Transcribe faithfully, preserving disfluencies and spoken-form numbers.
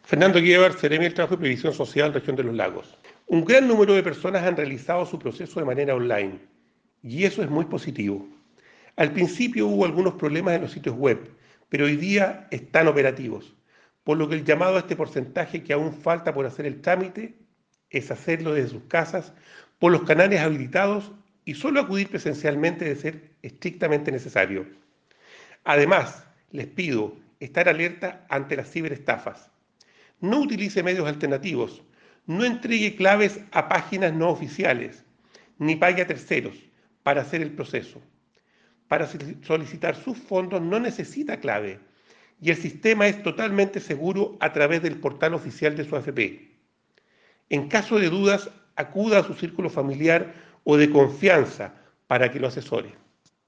Fernando Guíbar, Seremi del Trabajo y Previsión Social, Región de los Lagos. Un gran número de personas han realizado su proceso de manera online y eso es muy positivo. Al principio hubo algunos problemas en los sitios web, pero hoy día están operativos, por lo que el llamado a este porcentaje que aún falta por hacer el trámite es hacerlo desde sus casas, por los canales habilitados y solo acudir presencialmente de ser estrictamente necesario. Además, les pido estar alerta ante las ciberestafas. No utilice medios alternativos, no entregue claves a páginas no oficiales, ni pague a terceros para hacer el proceso. Para solicitar sus fondos no necesita clave y el sistema es totalmente seguro a través del portal oficial de su A F P. En caso de dudas, acuda a su círculo familiar o de confianza para que lo asesore.